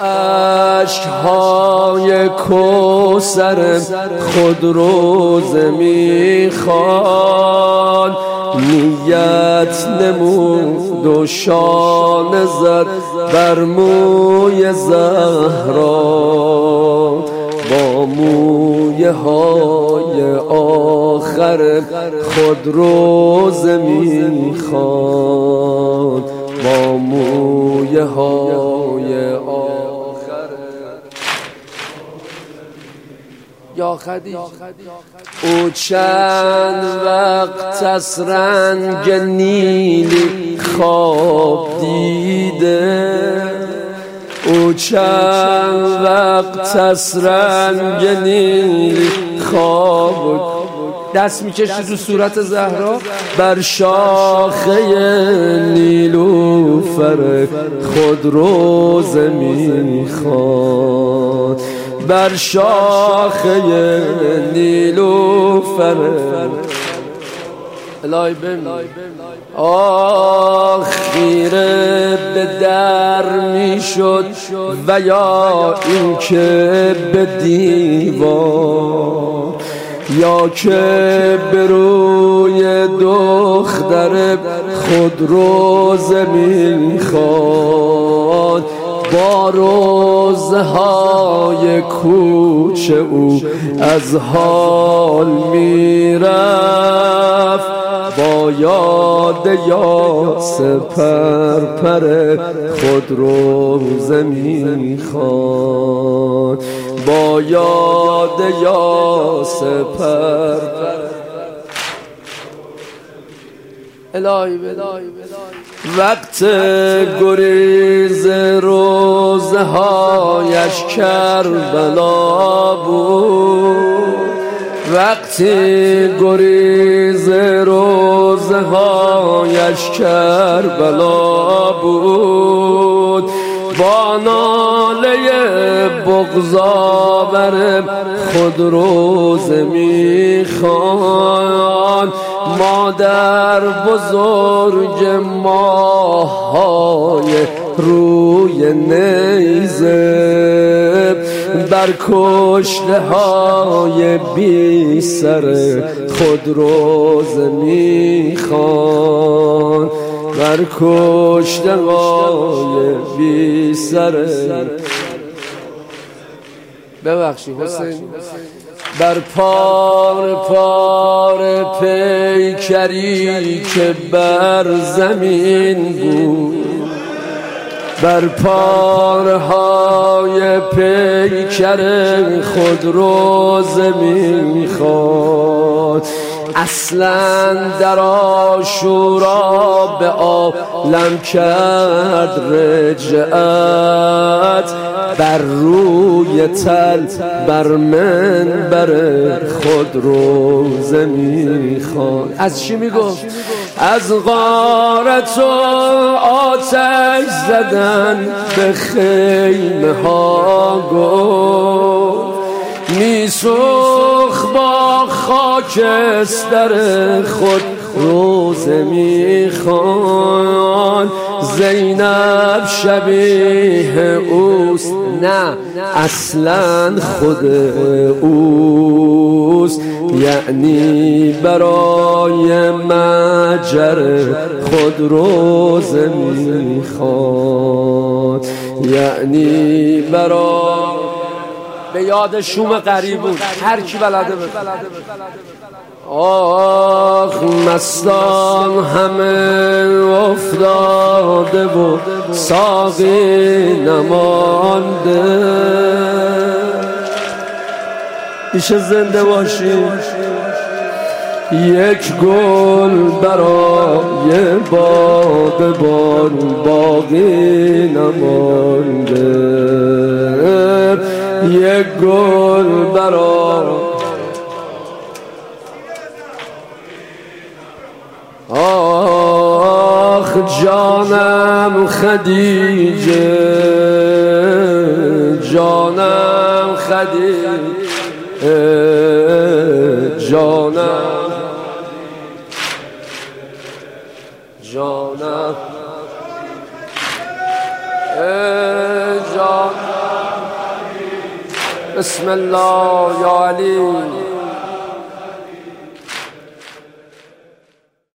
عشقهای کوثر خود روز میخوان، نیت نمود و شانه زد بر موی زهرا، با مویه های آخر خود روز میخوان، با مویه های آخر. یا خدیجه او چند وقت از رنگ نیلی خواب دیده، او چند وقت از رنگ نیلی خواب دست میکشی تو صورت زهرا، بر شاخه نیلوفر خود روز میخواد، بر شاخه نیلوفر. الهی ببین آخیره به در میشد و یا این که به دیوار، یا که به روی دختر خود روز میخواد، با روزهای کوچه او از حال میرفت، با یاد یاس پرپر خود روز میخواد، با یاد یاس پرپر. الهی وقت گریز روزهایش کربلا بود، وقتی گریز روزهایش کربلا بود، با ناله بغض‌آور خود روز میخوان، مادر بزرگ ماهای روی نیزه، بر کشته های بی سر خود روز میخوان، بر کشته های بی سر. ببخشید حسین، بر پار پار پیکری که بر زمین بود، بر پارهای پیکر خود روز میخواد، اصلا در عاشورا به عالم کرد رجعت، بر روی تل بر منبر خود روز میخواد. از چی میگفت؟ از غارت و آتش زدن به خیمه ها گفت، میسوخت با خاکستر خود روز میخوان، زینب شبیه اوست، نه اصلا خود اوست، یعنی برای مجر خود روز میخواد، یعنی برای به یاد شوم قریبون. هر کی بلده بده. آخ مستان همه افتاده و ساقی نمانده، ایشه زنده باشی. یک گل برای باغبان باقی نمانده، یک گل برای آخ جانم خدیجه، جانم خدیجه، جانم جانم جانم بسم الله یا علی.